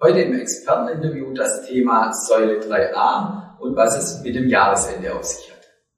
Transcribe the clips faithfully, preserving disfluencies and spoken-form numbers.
Heute im Experteninterview das Thema Säule drei a und was es mit dem Jahresende auf sich hat.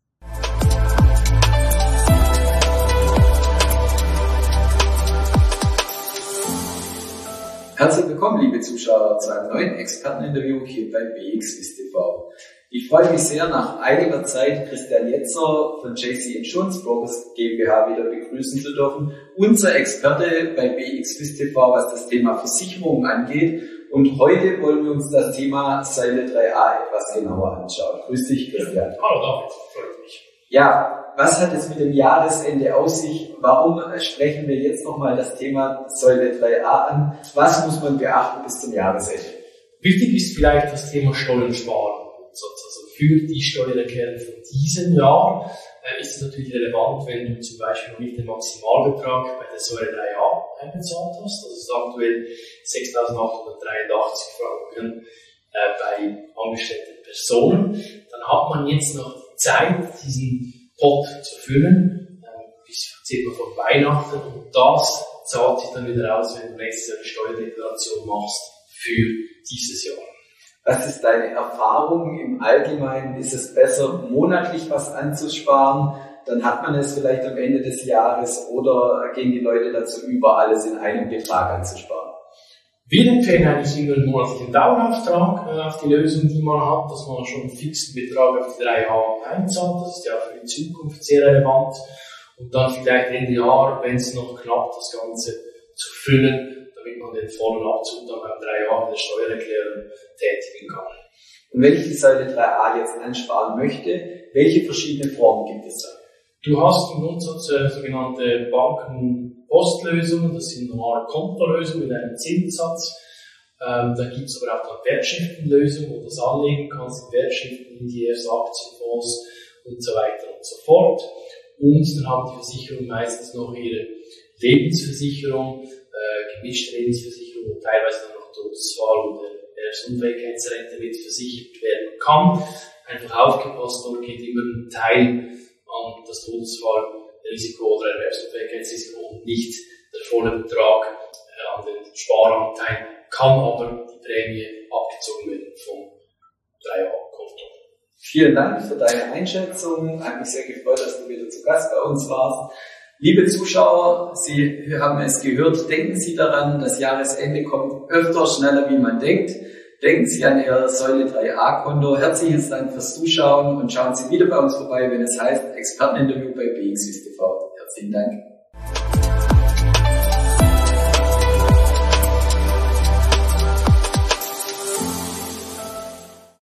Herzlich willkommen, liebe Zuschauer, zu einem neuen Experteninterview hier bei B X Swiss T V. Ich freue mich sehr, nach einiger Zeit Christian Jetzer von J C Insurance Brokers GmbH wieder begrüßen zu dürfen. Unser Experte bei B X Swiss T V, was das Thema Versicherungen angeht. Und heute wollen wir uns das Thema Säule drei a etwas genauer anschauen. Grüß dich, Christian. Hallo David, freut mich. Ja, was hat es mit dem Jahresende auf sich? Warum sprechen wir jetzt nochmal das Thema Säule drei a an? Was muss man beachten bis zum Jahresende? Wichtig ist vielleicht das Thema Steuern sparen. Also für die Steuererklärung von diesem Jahr äh, ist es natürlich relevant, wenn du zum Beispiel noch nicht den Maximalbetrag bei der Säule drei a eingezahlt hast. Das ist aktuell sechstausendachthundertdreiundachtzig Franken äh, bei angestellten Personen. Dann hat man jetzt noch die Zeit, diesen Pot zu füllen, äh, bis circa vor Weihnachten. Und das zahlt sich dann wieder aus, wenn du nächstes Jahr eine Steuerdeklaration machst für dieses Jahr. Was ist deine Erfahrung im Allgemeinen? Ist es besser, monatlich was anzusparen? Dann hat man es vielleicht am Ende des Jahres, oder gehen die Leute dazu über, alles in einem Betrag anzusparen? Wir empfehlen eigentlich immer einen monatlichen Dauerauftrag äh, auf die Lösung, die man hat, dass man schon einen fixen Betrag auf die drei a einzahlt. Das ist ja auch für die Zukunft sehr relevant. Und dann vielleicht Ende Jahr, wenn es noch klappt, das Ganze zu füllen, damit man den vollen Abzug dann beim drei a in der Steuererklärung tätigen kann. Und wenn ich die Säule drei a jetzt ansparen möchte, welche verschiedenen Formen gibt es da? Du hast im Grundsatz äh, sogenannte Banken-Postlösungen, das sind normale Kontolösungen mit einem Zinssatz. Ähm, da gibt es aber auch dann Wertschriftenlösungen, wo du das anlegen kannst, in Wertschriften, in die ersten Aktienfonds und so weiter und so fort. Und dann haben die Versicherungen meistens noch ihre Lebensversicherung, äh, gemischte Lebensversicherung und teilweise dann noch Todesfall oder Erwerbsunfähigkeitsrente mit versichert werden kann. Einfach aufgepasst, dort geht immer ein Teil an das Todesfallrisiko oder Erwerbsunfähigkeitsrisiko und nicht der volle Betrag äh, an den Sparanteil, kann aber die Prämie abgezogen werden vom drei a-Konto. Vielen Dank für deine Einschätzung. Hat mich sehr gefreut, dass du wieder zu Gast bei uns warst. Liebe Zuschauer, Sie haben es gehört, denken Sie daran, das Jahresende kommt öfter schneller, wie man denkt. Denken Sie an Ihr Säule drei a-Konto. Herzlichen Dank fürs Zuschauen und schauen Sie wieder bei uns vorbei, wenn es heißt Experteninterview bei B X Swiss T V. Herzlichen Dank.